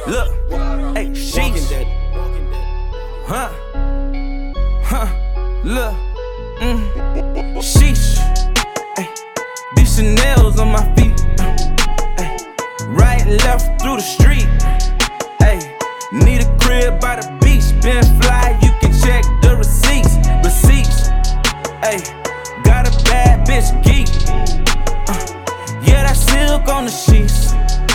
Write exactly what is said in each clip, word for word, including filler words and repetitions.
Look, hey, sheesh. Huh? Huh? Look, mm. Sheesh. Ay, these Chanel's on my feet. Ay, right and left through the street. Ay, need a crib by the beach. Been fly, you can check the receipts. Receipts. Ay, got a bad bitch geek. Uh, yeah, that silk on the sheets.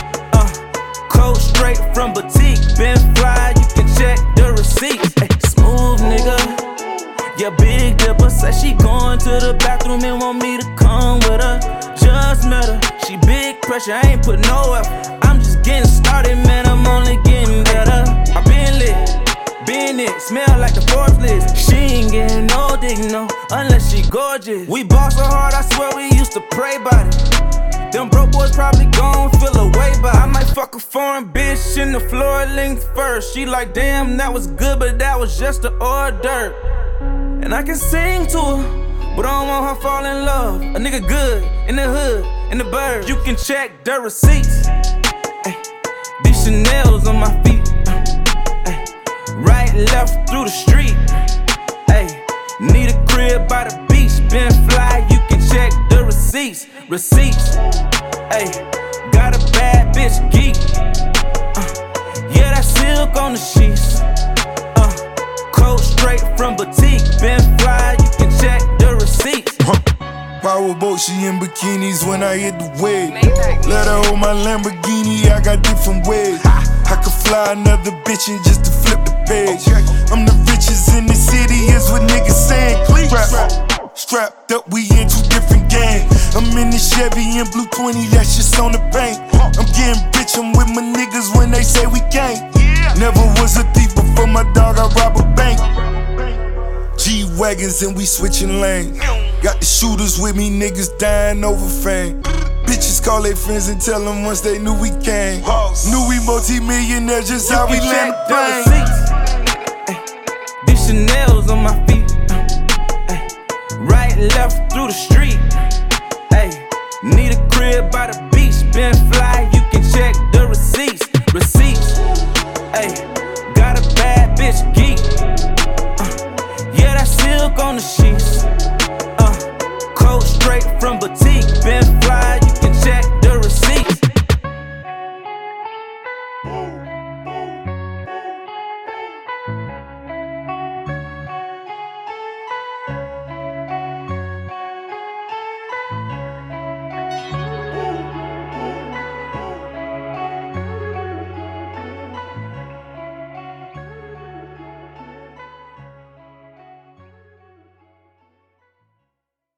Cold straight from boutique, been fly, you can check the receipts. Ay, smooth nigga, yeah, big dipper. Said she going to the bathroom and want me to come with her. Just met her, she big pressure, I ain't put no effort. I'm just getting started, man, I'm only getting better. I been lit, been it, smell like the fourth list. She ain't getting no dick, no, unless she gorgeous. We ball so hard, I swear we used to pray about it. Them broke boys probably gon' feel away by it. I might fuck a foreign bitch in the floor length first. She like, damn, that was good, but that was just the hors d'oeuvre. And I can sing to her, but I don't want her fall in love. A nigga good, in the hood, in the bird. You can check the receipts. Ay, these Chanel's on my feet. Ay, right and left through the street. Ay, need a crib by the beach. Been fly, you can check the receipts. Receipts. Ay, got a bad bitch geek. Uh, yeah, that silk on the sheets. Uh, cold straight from boutique. Been fly, you can check the receipts. Power boat, she in bikinis when I hit the wave. Let her hold my Lamborghini, I got different ways. I could fly another bitch and just to flip the page. I'm the richest in the city, is what niggas saying. Strap, strapped up, we in two different gangs. I'm in the Chevy in blue twenty, that shit's on the paint. I'm getting rich, I'm with my niggas when they say we can't. Never was a thief before my dog, I rob a bank. G-Wagons and we switching lanes. Got the shooters with me, niggas dying over fame. Bitches call their friends and tell them once they knew we came. Knew we multi-millionaires, just how we land the plane. These Chanel's on my feet. Ay, right and left through the street. Ay, need a crib by the beach. Been fly, you can check the receipts. Receipts. Ay, got a bad bitch geek. Uh, yeah, that silk on the sheets. Uh, cold straight from boutique.